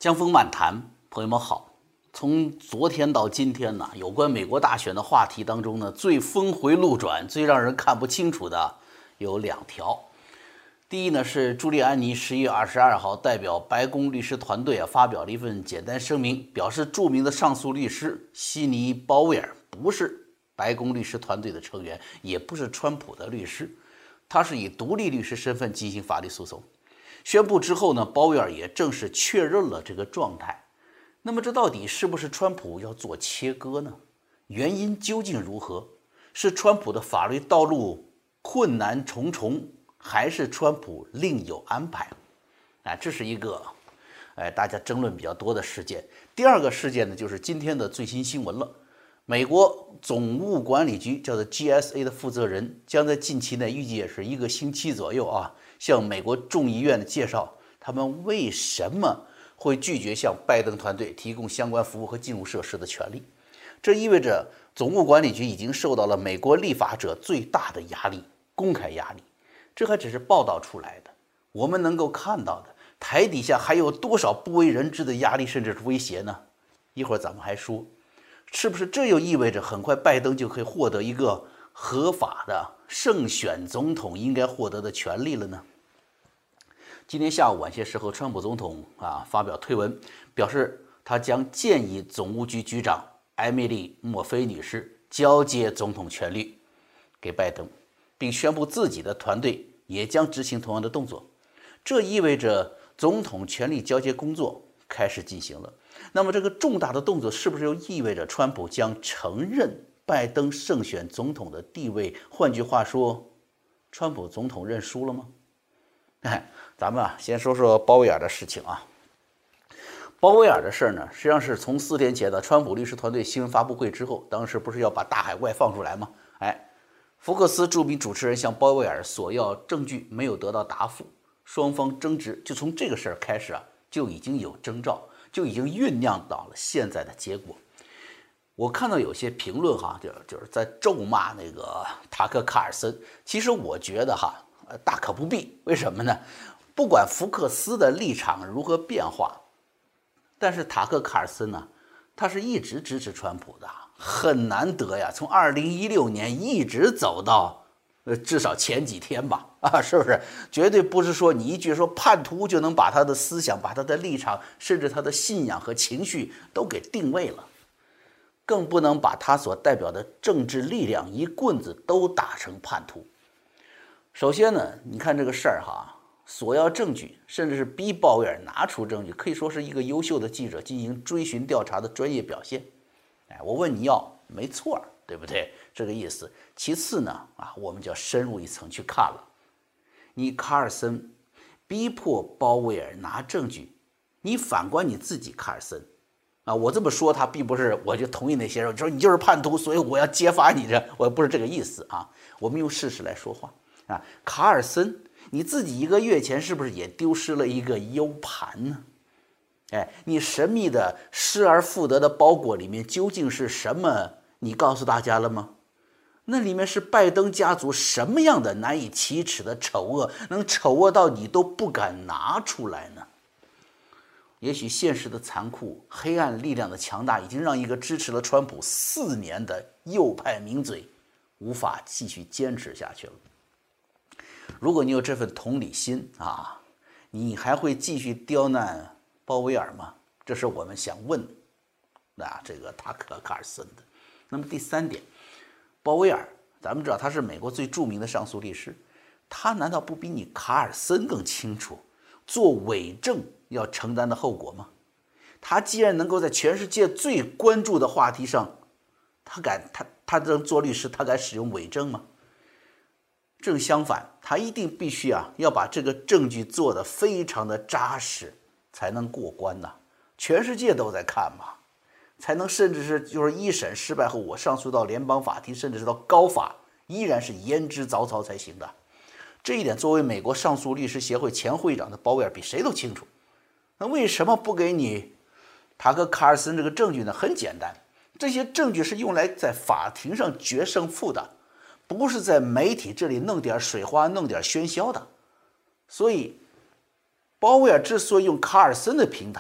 江峰漫谈，朋友们好。从昨天到今天呢，有关美国大选的话题当中呢，最峰回路转、最让人看不清楚的有两条。第一呢，是朱利安尼11月22号代表白宫律师团队发表了一份简单声明，表示著名的上诉律师悉尼·鲍威尔不是白宫律师团队的成员，也不是川普的律师，他是以独立律师身份进行法律诉讼。宣布之后呢，鲍威尔也正式确认了这个状态。那么这到底是不是川普要做切割呢？原因究竟如何？是川普的法律道路困难重重，还是川普另有安排？这是一个大家争论比较多的事件。第二个事件呢，就是今天的最新新闻了。美国总务管理局叫做 GSA 的负责人将在近期内，预计也是1个星期左右向美国众议院介绍他们为什么会拒绝向拜登团队提供相关服务和进入设施的权利。这意味着总务管理局已经受到了美国立法者最大的压力，公开压力。这还只是报道出来的，我们能够看到的台底下还有多少不为人知的压力甚至是威胁呢？一会儿咱们还说，是不是这又意味着很快拜登就可以获得一个合法的胜选总统应该获得的权利了呢？今天下午晚些时候，川普总统发表推文，表示他将建议总务局局长艾米丽·墨菲女士交接总统权力给拜登，并宣布自己的团队也将执行同样的动作。这意味着总统权力交接工作开始进行了。那么这个重大的动作是不是又意味着川普将承认拜登胜选总统的地位？换句话说，川普总统认输了吗？咱们先说说鲍威尔的事情啊。鲍威尔的事呢，实际上是从4天前的川普律师团队新闻发布会之后，当时不是要把大海怪放出来吗？福克斯著名主持人向鲍威尔索要证据，没有得到答复，双方争执就从这个事儿开始就已经有征兆，就已经酝酿到了现在的结果。我看到有些评论就是在咒骂那个塔克·卡尔森，其实我觉得大可不必。为什么呢？不管福克斯的立场如何变化，但是塔克·卡尔森呢，他是一直支持川普的，很难得呀，从2016年一直走到至少前几天吧，是不是？绝对不是说你一句说叛徒就能把他的思想、把他的立场，甚至他的信仰和情绪都给定位了，更不能把他所代表的政治力量一棍子都打成叛徒。首先呢，你看这个事儿索要证据，甚至是逼鲍威尔拿出证据，可以说是一个优秀的记者进行追寻调查的专业表现。我问你要，没错，对不对？这个意思。其次呢，我们就要深入一层去看了。你卡尔森逼迫鲍威尔拿证据，你反观你自己，卡尔森我这么说他并不是我就同意那些人说你就是叛徒，所以我要揭发你，我不是这个意思我们用事实来说话卡尔森，你自己1个月前是不是也丢失了一个 U 盘呢？你神秘的失而复得的包裹里面究竟是什么？你告诉大家了吗？那里面是拜登家族什么样的难以启齿的丑恶，能丑恶到你都不敢拿出来呢？也许现实的残酷、黑暗力量的强大，已经让一个支持了川普4年的右派名嘴无法继续坚持下去了。如果你有这份同理心你还会继续刁难鲍威尔吗？这是我们想问这个塔克·卡尔森的。那么第3点，鲍威尔咱们知道他是美国最著名的上诉律师，他难道不比你卡尔森更清楚做伪证要承担的后果吗？他既然能够在全世界最关注的话题上，他能做律师，他敢使用伪证吗？正相反，他一定必须要把这个证据做得非常的扎实，才能过关全世界都在看嘛，才能甚至是就是1审失败后，我上诉到联邦法庭，甚至是到高法，依然是言之凿凿才行的。这一点，作为美国上诉律师协会前会长的鲍威尔比谁都清楚。那为什么不给你塔克·卡尔森这个证据呢？很简单，这些证据是用来在法庭上决胜负的，不是在媒体这里弄点水花、弄点喧嚣的。所以鲍威尔之所以用卡尔森的平台，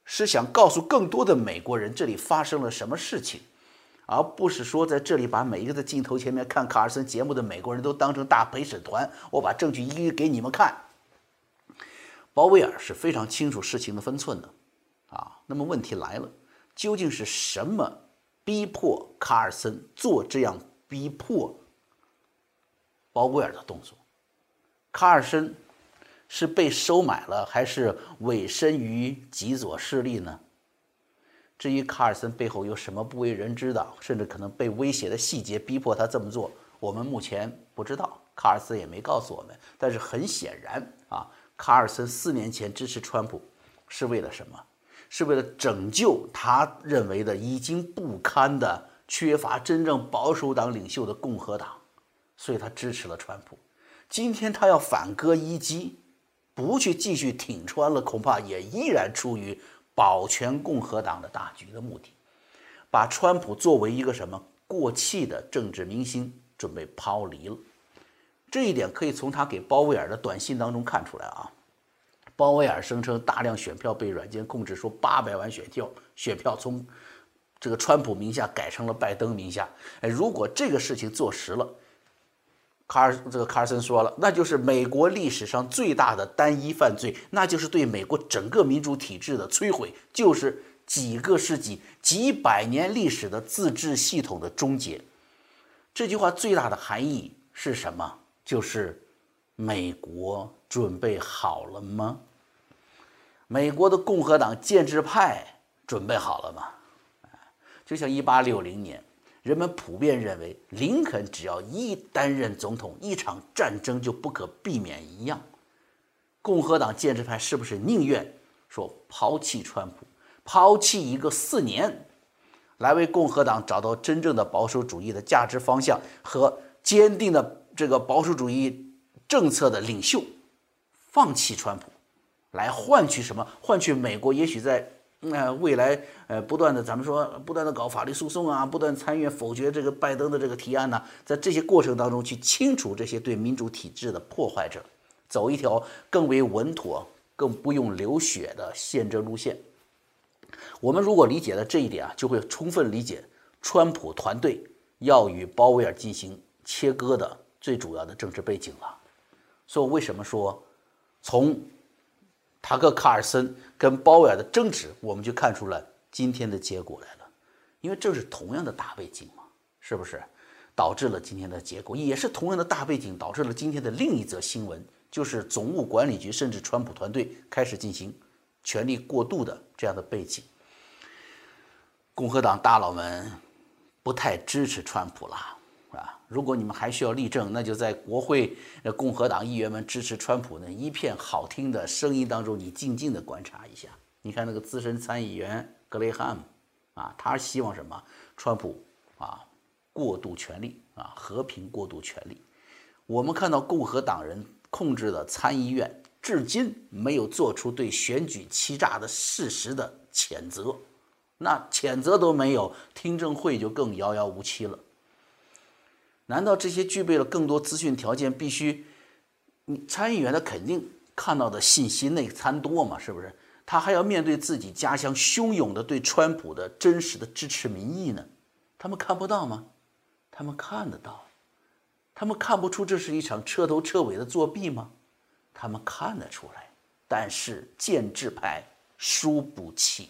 是想告诉更多的美国人这里发生了什么事情，而不是说在这里把每一个在镜头前面看卡尔森节目的美国人都当成大陪审团，我把证据一一给你们看。鲍威尔是非常清楚事情的分寸的那么问题来了，究竟是什么逼迫卡尔森做这样逼迫鲍威尔的动作？卡尔森是被收买了，还是委身于极左势力呢？至于卡尔森背后有什么不为人知的，甚至可能被威胁的细节逼迫他这么做，我们目前不知道，卡尔森也没告诉我们。但是很显然卡尔森4年前支持川普是为了什么？是为了拯救他认为的已经不堪的、缺乏真正保守党领袖的共和党，所以他支持了川普。今天他要反戈一击，不去继续挺川了，恐怕也依然出于保全共和党的大局的目的，把川普作为一个什么过气的政治明星准备抛离了。这一点可以从他给鲍威尔的短信当中看出来鲍威尔声称大量选票被软件控制，说800万选票从这个川普名下改成了拜登名下。如果这个事情做实了，卡尔森说了，那就是美国历史上最大的单一犯罪，那就是对美国整个民主体制的摧毁，就是几个世纪、几百年历史的自治系统的终结。这句话最大的含义是什么？就是美国准备好了吗？美国的共和党建制派准备好了吗？就像1860年人们普遍认为林肯只要一担任总统，一场战争就不可避免一样，共和党建制派是不是宁愿说抛弃川普，抛弃一个4年来为共和党找到真正的保守主义的价值方向和坚定的这个保守主义政策的领袖，放弃川普，来换取什么？换取美国也许在未来不断的搞法律诉讼不断参与否决这个拜登的这个提案在这些过程当中去清除这些对民主体制的破坏者，走一条更为稳妥、更不用流血的宪政路线。我们如果理解了这一点就会充分理解川普团队要与鲍威尔进行切割的最主要的政治背景了。所以为什么说从塔克·卡尔森跟鲍威尔的争执，我们就看出了今天的结果来了。因为这是同样的大背景嘛，是不是？导致了今天的结果，也是同样的大背景导致了今天的另一则新闻，就是总务管理局甚至川普团队开始进行权力过渡的这样的背景。共和党大佬们不太支持川普了如果你们还需要例证，那就在国会共和党议员们支持川普一片好听的声音当中，你静静的观察一下。你看那个资深参议员格雷汉姆他希望什么？川普过渡权力和平过渡权力。我们看到共和党人控制的参议院至今没有做出对选举欺诈的事实的谴责，那谴责都没有，听证会就更遥遥无期了。难道这些具备了更多资讯条件，必须参议员他肯定看到的信息内参多嘛？是不是？他还要面对自己家乡汹涌的对川普的真实的支持民意呢？他们看不到吗？他们看得到。他们看不出这是一场彻头彻尾的作弊吗？他们看得出来。但是建制派输不起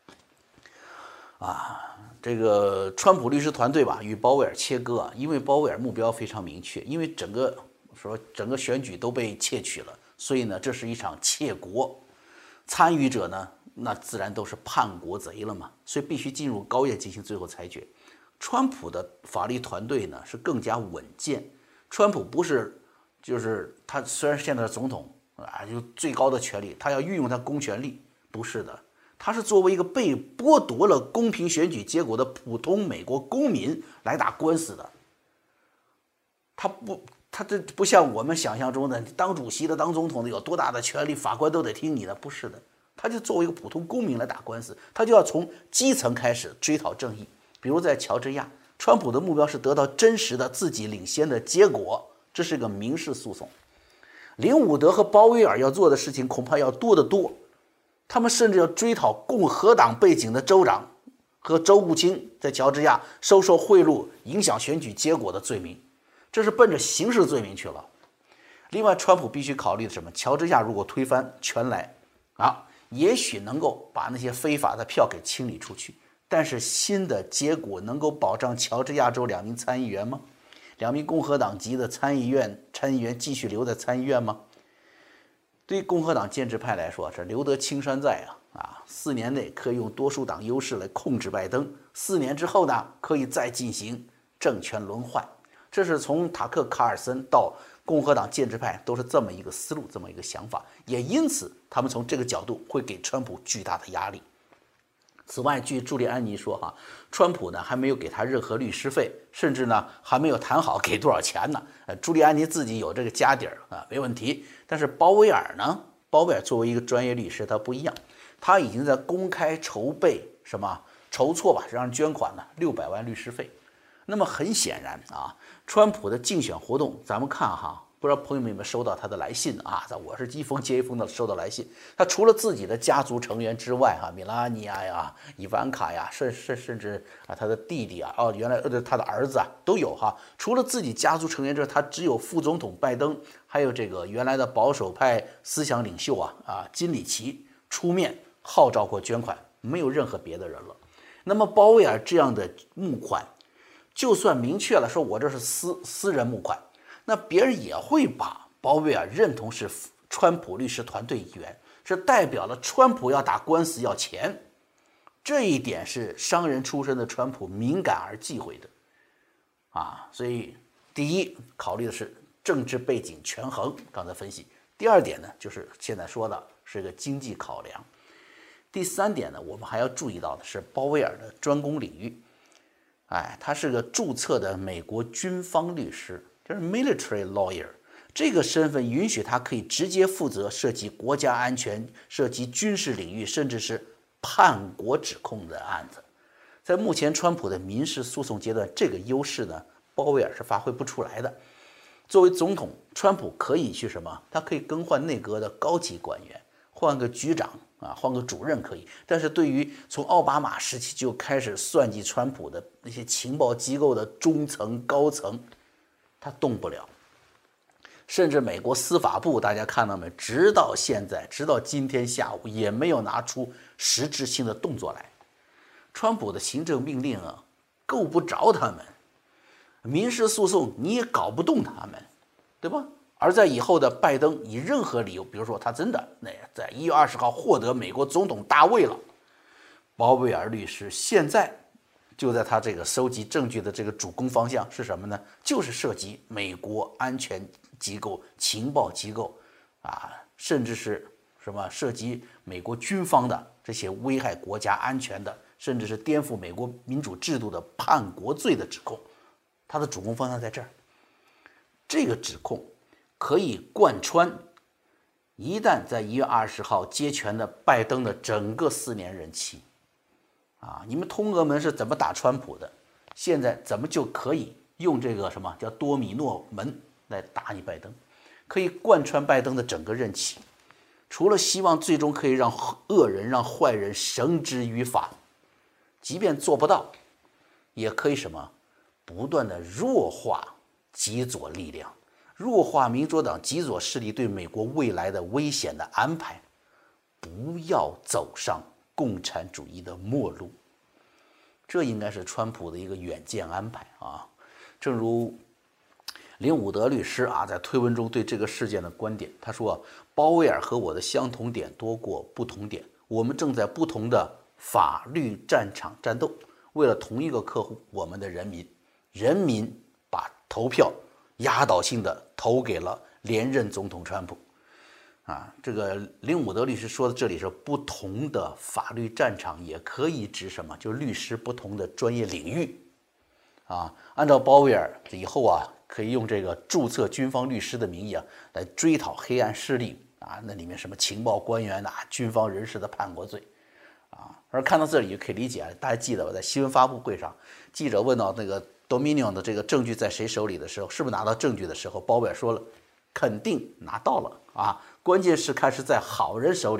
这个川普律师团队与鲍威尔切割因为鲍威尔目标非常明确，因为整个选举都被窃取了，所以呢，这是一场窃国，参与者呢，那自然都是叛国贼了嘛，所以必须进入高院进行最后裁决。川普的法律团队呢是更加稳健，川普不是就是他虽然现在是总统有最高的权力，他要运用他公权力，不是的。他是作为一个被剥夺了公平选举结果的普通美国公民来打官司的。他这不像我们想象中的当主席的、当总统的有多大的权力，法官都得听你的，不是的。他就作为一个普通公民来打官司，他就要从基层开始追讨正义。比如在乔治亚，川普的目标是得到真实的自己领先的结果，这是个民事诉讼。林伍德和鲍威尔要做的事情恐怕要多得多。 他们甚至要追讨共和党背景的州长和州务卿在乔治亚收受贿赂、影响选举结果的罪名，这是奔着刑事罪名去了。另外，川普必须考虑的什么？乔治亚如果推翻全来也许能够把那些非法的票给清理出去，但是新的结果能够保障乔治亚州2名参议员吗？2名共和党籍的参议员继续留在参议院吗？对于共和党建制派来说，这留得青山在4年内可以用多数党优势来控制拜登，4年之后呢，可以再进行政权轮换。这是从塔克·卡尔森到共和党建制派都是这么一个思路，这么一个想法，也因此他们从这个角度会给川普巨大的压力。此外，据朱利安尼说川普呢还没有给他任何律师费，甚至呢还没有谈好给多少钱呢。朱利安尼自己有这个家底儿没问题。但是鲍威尔呢？鲍威尔作为一个专业律师，他不一样，他已经在公开筹备筹措让人捐款呢600万律师费。那么很显然川普的竞选活动，咱们看不知道朋友们有没有收到他的来信在我是一封接一封的收到来信。他除了自己的家族成员之外米拉尼亚呀、伊万卡呀，甚至他的弟弟原来他的儿子都有除了自己家族成员之外，他只有副总统拜登，还有这个原来的保守派思想领袖金里奇出面号召过捐款，没有任何别的人了。那么鲍威尔这样的募款，就算明确了说我这是私人募款，那别人也会把鲍威尔认同是川普律师团队一员，是代表了川普要打官司要钱。这一点是商人出身的川普敏感而忌讳的所以第一考虑的是政治背景权衡，刚才分析。第二点呢，就是现在说的是一个经济考量。第三点呢，我们还要注意到的是鲍威尔的专攻领域。他是个注册的美国军方律师，就是 military lawyer。这个身份允许他可以直接负责涉及国家安全、涉及军事领域，甚至是叛国指控的案子。在目前川普的民事诉讼阶段，这个优势呢，鲍威尔是发挥不出来的。作为总统，川普可以去他可以更换内阁的高级官员，换个局长换个主任可以。但是对于从奥巴马时期就开始算计川普的那些情报机构的中层高层，他动不了。甚至美国司法部，大家看到没？直到现在，直到今天下午，也没有拿出实质性的动作来。川普的行政命令够不着他们，民事诉讼你也搞不动他们，对吧？而在以后的拜登以任何理由，比如说他真的在1月20号获得美国总统大位了，鲍威尔律师现在就在他这个收集证据的这个主攻方向是什么呢？就是涉及美国安全机构、情报机构甚至是涉及美国军方的这些危害国家安全的，甚至是颠覆美国民主制度的叛国罪的指控。他的主攻方向在这儿，这个指控可以贯穿一旦在1月20号接权的拜登的整个4年任期你们通俄门是怎么打川普的，现在怎么就可以用这个叫多米诺门来打你拜登，可以贯穿拜登的整个任期。除了希望最终可以让恶人、让坏人绳之于法，即便做不到，也可以不断的弱化极左力量，弱化民主党极左势力对美国未来的危险的安排，不要走上共产主义的末路。这应该是川普的一个远见安排正如林伍德律师在推文中对这个事件的观点，他说鲍威尔和我的相同点多过不同点，我们正在不同的法律战场战斗，为了同一个客户，我们的人民把投票压倒性的投给了连任总统川普这个林伍德律师说的这里是不同的法律战场，也可以指就是律师不同的专业领域按照鲍威尔以后可以用这个注册军方律师的名义来追讨黑暗势力那里面情报官员军方人士的叛国罪而看到这里就可以理解大家记得在新闻发布会上，记者问到那个 Dominion 的这个证据在谁手里的时候，是不是拿到证据的时候，鲍威尔说了肯定拿到了关键是看是在好人手里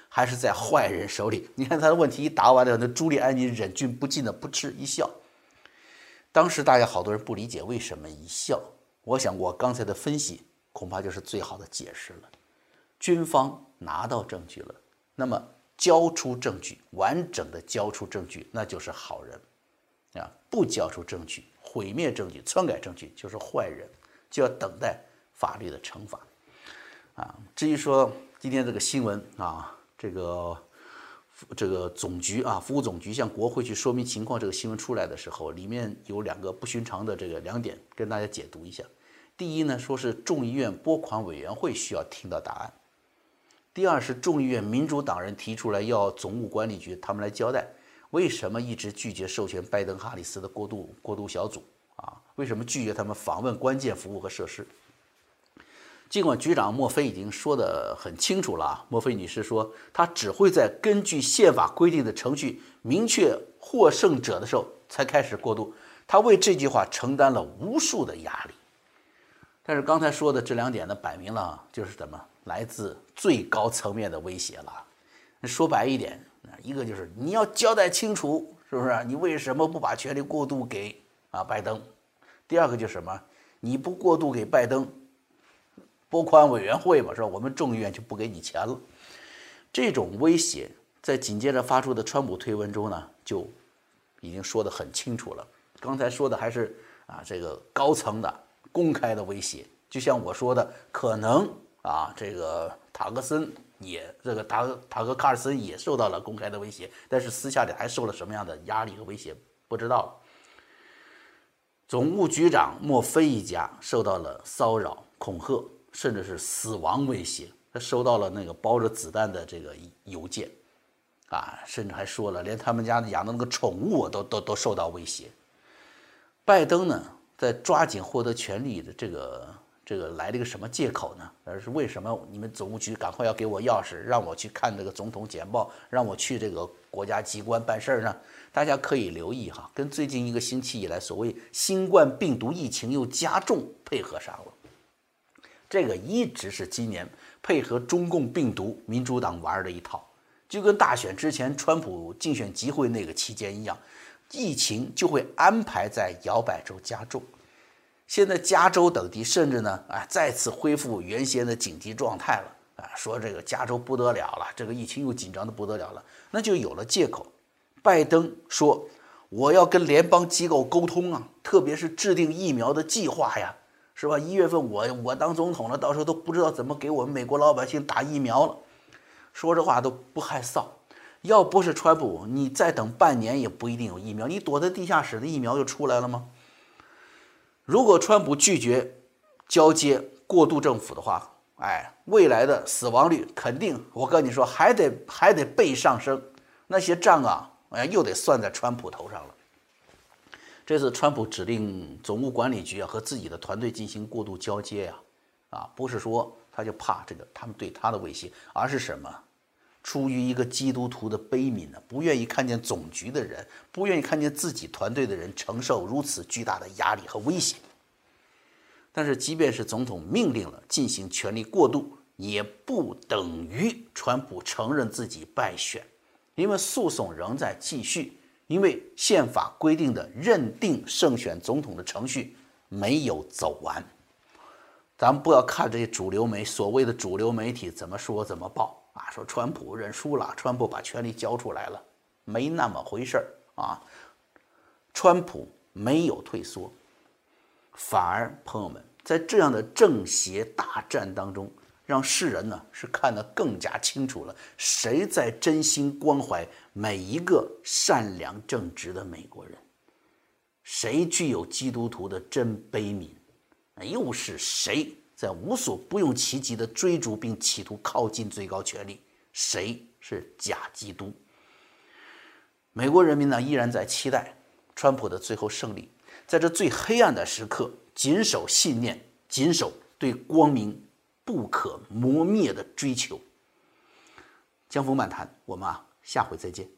还是在坏人手里？你看他的问题一答完了，那朱利安尼忍俊不禁的扑哧一笑。当时大家好多人不理解为什么一笑，我想我刚才的分析恐怕就是最好的解释了。军方拿到证据了，那么交出证据，完整的交出证据，那就是好人啊；不交出证据，毁灭证据、篡改证据，就是坏人，就要等待法律的惩罚啊。至于说今天这个新闻啊，这个总局啊，服务总局向国会去说明情况，这个新闻出来的时候，里面有2个不寻常的这个2点，跟大家解读一下。第一呢，说是众议院拨款委员会需要听到答案；第二是众议院民主党人提出来要总务管理局他们来交代，为什么一直拒绝授权拜登哈里斯的过渡小组啊？为什么拒绝他们访问关键服务和设施？尽管局长莫菲已经说得很清楚了，莫菲女士说，她只会在根据宪法规定的程序明确获胜者的时候才开始过渡，她为这句话承担了无数的压力。但是刚才说的这2点呢，摆明了就是什么，来自最高层面的威胁了。说白一点，一个就是你要交代清楚，是不是？你为什么不把权力过渡给拜登？第二个就是什么？你不过渡给拜登，拨款委员会嘛，是吧？我们众议院就不给你钱了。这种威胁在紧接着发出的川普推文中呢，就已经说得很清楚了。刚才说的还是这个高层的公开的威胁，就像我说的，可能这个塔克卡尔森也受到了公开的威胁，但是私下里还受了什么样的压力和威胁，不知道。总务局长莫菲一家受到了骚扰、恐吓，甚至是死亡威胁。他收到了那个包着子弹的这个邮件，甚至还说了，连他们家养的那个宠物都受到威胁。拜登呢，在抓紧获得权力的这个来了一个什么借口呢？而是为什么你们总务局赶快要给我钥匙，让我去看这个总统简报，让我去这个国家机关办事呢？大家可以留意跟最近1个星期以来所谓新冠病毒疫情又加重配合上了。这个一直是今年配合中共病毒民主党玩的一套，就跟大选之前川普竞选集会那个期间一样，疫情就会安排在摇摆州加重。现在加州等地甚至呢再次恢复原先的紧急状态了说这个加州不得了了，这个疫情又紧张的不得了了，那就有了借口。拜登说我要跟联邦机构沟通特别是制定疫苗的计划呀，是吧？1月份我当总统了，到时候都不知道怎么给我们美国老百姓打疫苗了。说这话都不害臊，要不是川普，你再等半年也不一定有疫苗，你躲在地下室的疫苗就出来了吗？如果川普拒绝交接过渡政府的话，未来的死亡率肯定，我跟你说还得倍上升，那些账又得算在川普头上了。这次川普指令总务管理局和自己的团队进行过渡交接不是说他就怕这个他们对他的威胁，而是什么？出于一个基督徒的悲悯不愿意看见总局的人，不愿意看见自己团队的人承受如此巨大的压力和威胁。但是即便是总统命令了进行权力过渡，也不等于川普承认自己败选，因为诉讼仍在继续，因为宪法规定的认定胜选总统的程序没有走完。咱们不要看这些所谓的主流媒体怎么说怎么报说川普认输了，川普把权力交出来了，没那么回事川普没有退缩，反而朋友们在这样的正邪大战当中，让世人呢是看得更加清楚了，谁在真心关怀每一个善良正直的美国人，谁具有基督徒的真悲悯，又是谁在无所不用其极的追逐并企图靠近最高权力，谁是假基督。美国人民呢依然在期待川普的最后胜利，在这最黑暗的时刻谨守信念，谨守对光明不可磨灭的追求。江峰漫谈，我们下回再见。